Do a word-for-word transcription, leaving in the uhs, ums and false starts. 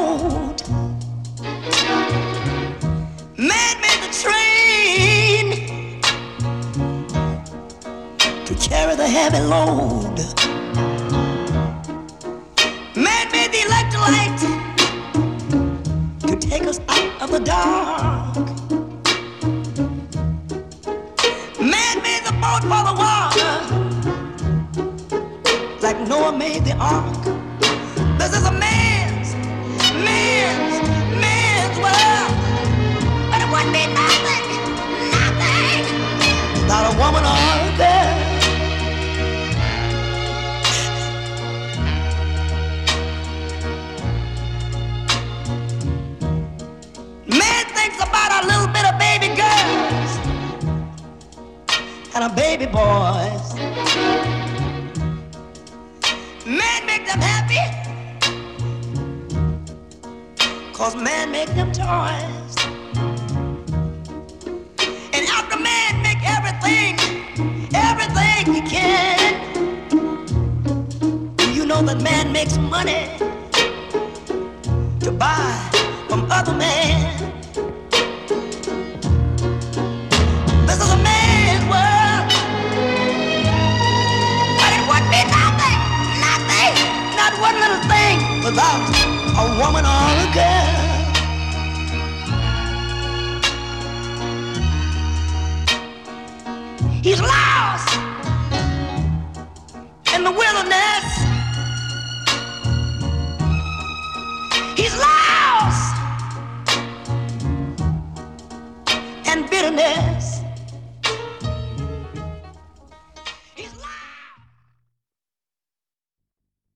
road. Man made the train to carry the heavy load. Man made the electric light to take us out of the dark. Man made the boat for the water, like Noah made the ark. This is a man's, man's, man's world. But it wouldn't be nothing, nothing without a woman or a girl. Man thinks about a little bit of baby girls and a baby boys. Man make them happy, 'cause man make them toys. And after man make everything, everything he can, you know that man makes money to buy from other men. This is a man's world, but it would be nothing, nothing, not one little thing without a woman or a girl. He's lost in the wilderness. He's lost in bitterness.